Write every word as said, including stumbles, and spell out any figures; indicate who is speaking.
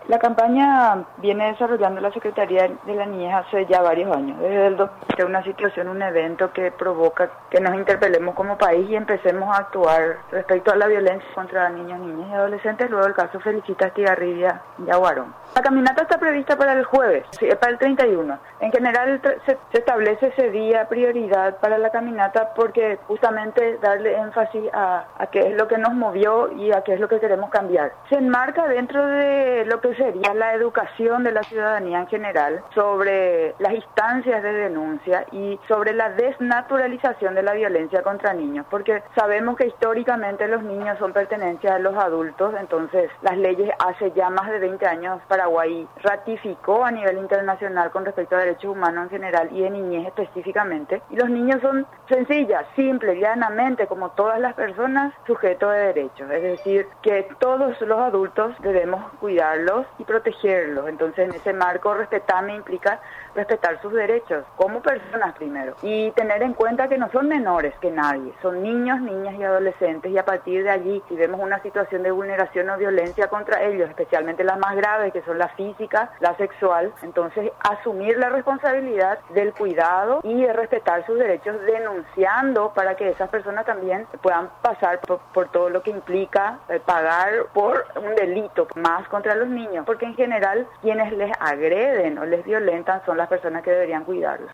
Speaker 1: La campaña viene desarrollando la Secretaría de la Niñez hace ya varios años, desde el dos mil veinte, una situación, un evento que provoca que nos interpelemos como país y empecemos a actuar respecto a la violencia contra niños, niñas y adolescentes, luego el caso Felicita Estigarribia Yaguarón. La caminata está prevista para el jueves, sí, para el treinta y uno. En general se, se establece ese día prioridad para la caminata porque justamente darle énfasis a, a qué es lo que nos movió y a qué es lo que queremos cambiar. Se enmarca dentro de lo que sería la educación de la ciudadanía en general sobre las instancias de denuncia y sobre la desnaturalización de la violencia contra niños, porque sabemos que históricamente los niños son pertenencia de los adultos, entonces las leyes hace ya más de veinte años Paraguay ratificó a nivel internacional con respecto a derechos humanos en general y de niñez específicamente, y los niños son sencillas, simples, llanamente, como todas las personas, sujetos de derechos, es decir, que todos los adultos debemos cuidarlos y protegerlos. Entonces, en ese marco, respetarme implica respetar sus derechos como personas primero y tener en cuenta que no son menores que nadie, son niños, niñas y adolescentes, y a partir de allí, si vemos una situación de vulneración o violencia contra ellos, especialmente las más graves, que son la física, la sexual, entonces asumir la responsabilidad del cuidado y de respetar sus derechos, denunciando para que esas personas también puedan pasar por, por todo lo que implica eh, pagar por un delito más contra los niños, porque en general quienes les agreden o les violentan son las personas que deberían cuidarlos.